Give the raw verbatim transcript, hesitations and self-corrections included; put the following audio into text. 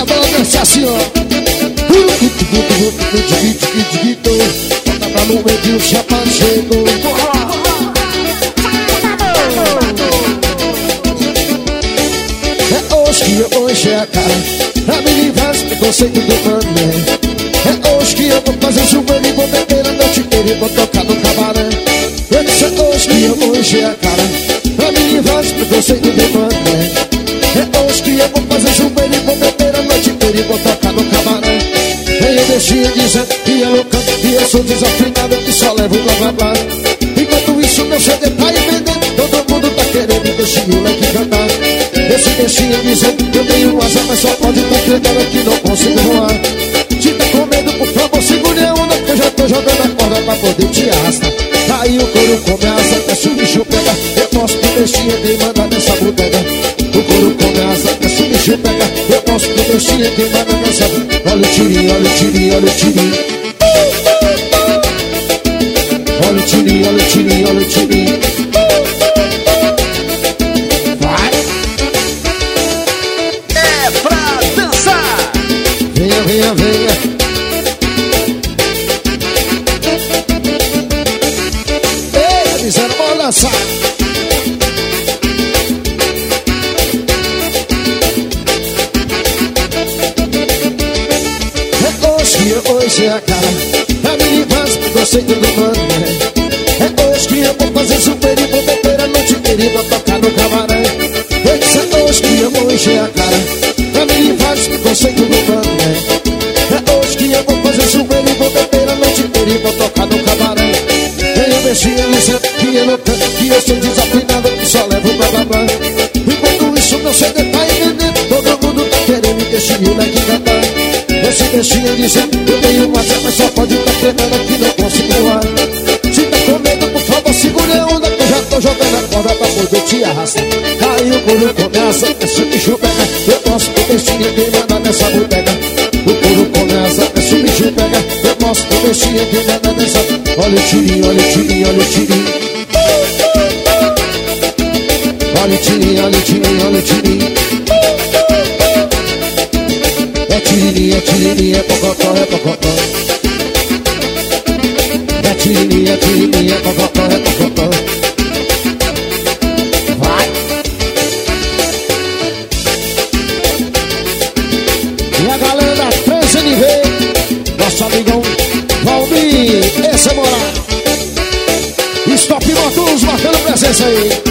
adora dançar assim, ó. Bota pra no meio que o chapéu chegou. É hoje que hoje é a cara pra me livrar esse preconceito do mané. É hoje que eu vou fazer chuveiro e vou beber a noite inteira e vou tocar no cabaré. Eu disse é hoje que hoje é a cara pra me livrar esse preconceito do mané. É hoje que eu vou fazer chuveiro e vou beber a noite inteira e vou tocar no cabaré. Eu deixei dizendo que é louca, que eu sou desafinado, que só levo blá blá blá. Enquanto isso meu C D tá aí vendendo, todo mundo tá querendo deixar o leque cantar. Esse deixinho dizendo que eu tenho asa, mas só pode tá crendo que não consigo voar. Se tá com medo, por favor, segure a onda, que eu já tô jogando a corda pra poder te arrastar. Aí o couro come a asa, desce o bicho pega. Eu posso que deixinha quem manda nessa bodega. O couro come a asa, desce o bicho pega. Eu posso que deixinha quem manda nessa bodega. Olha o tirinho, olha o tirinho, olha o tirinho. Olha o tirinho, olha o tirinho, olha o tirinho. Vai! É pra dançar! Venha, venha, venha. Ei, dizendo, bora dançar. Hoje é a cara pra me livrar esse preconceito do mané. É hoje que eu vou fazer super e vou beber a noite inteira e vou tocar no cabaré. Eu disse é hoje que eu hoje é a cara pra me livrar esse preconceito do mané. É hoje que eu vou fazer super e vou beber a noite inteira e vou tocar no cabaré. Eu deixei ele dizendo que eu não canto, que eu sou desafinado, que só levo blá blá blá. Enquanto isso meu C D tá aí vendendo, todo mundo tá querendo me deixar o leque cantar. Esse deixinho dizendo eu tenho uma asa, mas só pode tá treinando aqui, não consigo voar. Se tá com medo, por favor, segure a onda, que eu já tô jogando a corda pra poder te arrastar. Aí o couro começa, esse bicho pega. Eu posso que deixinha quem manda nessa bodega. O couro começa, esse bicho pega. Eu posso que deixinha quem manda nessa. Olha o tirinho, olha o tirinho, olha o tirinho. Olha o tirinho, olha o tirinho, olha o tirinho. É tiririnha, é tiririnha, é pocotó, é pocotó. É tiririnha, é tiririnha, é pocotó, é pocotó. Vai! E a galera da três N V, nosso amigão Valmir, esse é moral. Stop Motos marcando presença aí.